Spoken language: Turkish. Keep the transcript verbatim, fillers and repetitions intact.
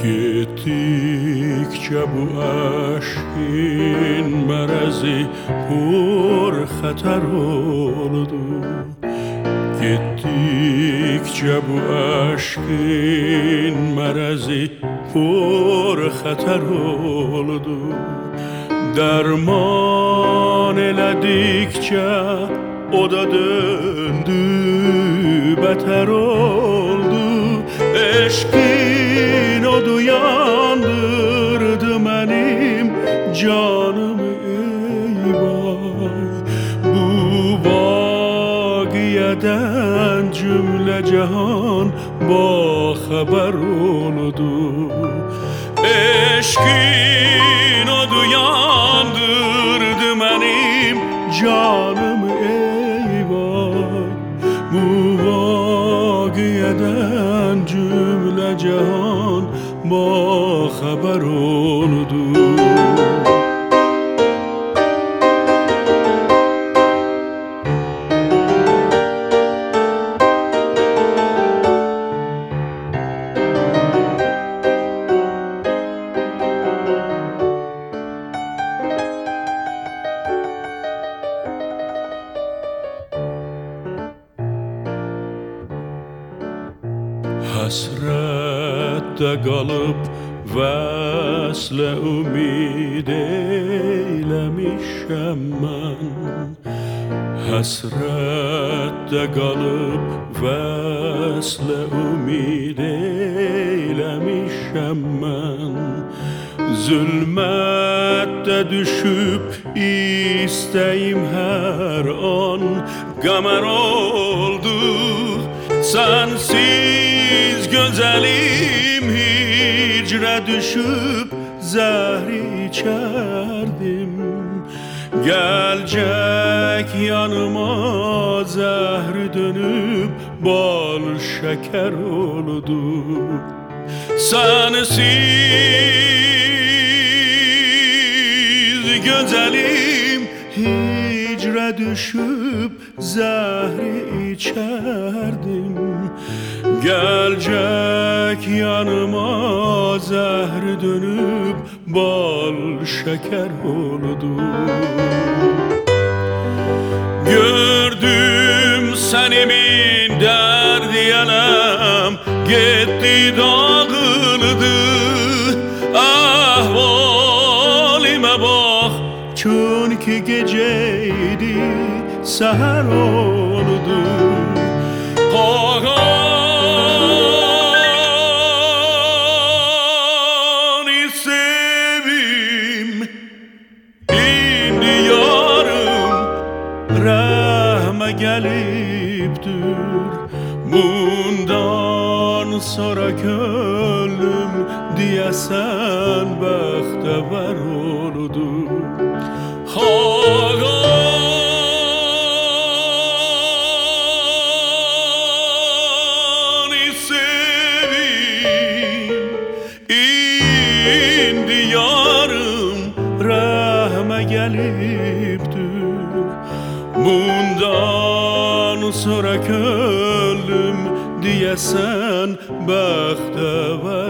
Gittikçe bu aşkın merezi pur xatar oldu. Gittikçe bu aşkın merezi pur xatar oldu. Derman eledikçe o da döndü beter oldu. Eşkin odu yandırdı benim canımı ey vay. Bu vakiyeden cümle cihan bahaber oldu. Eşkin odu yandırdı benim canımı ey vay. Bu vakiyeden cümle cihan bahaber oldu. Hasrette kalıp vesle ümid eylemişem ben. Hasrette kalıp vesle ümid eylemişem ben. Zulmette düşüp isteyim her an gamer oldu. Sensiz güzelim hicre düşüp zehri içerdim. Gelecek yanıma zehri dönüp bal şeker oldu. Sensiz güzelim hicre düşüp zehri içerdim. Gelecek yanıma zehri dönüp bal şeker oldu. Gördüm senimin derdi elem gitti dağıldı. Ahvalime bak çünkü geceydi seher oldu. Kağani sevim indi yarım rahme geliptir. Bundan sonra könlüm diyesen bəxtəvər oldu. Kağani sevim indi yarım rahme geliptir. Bundan sonra könlüm diyesen bəxtəvər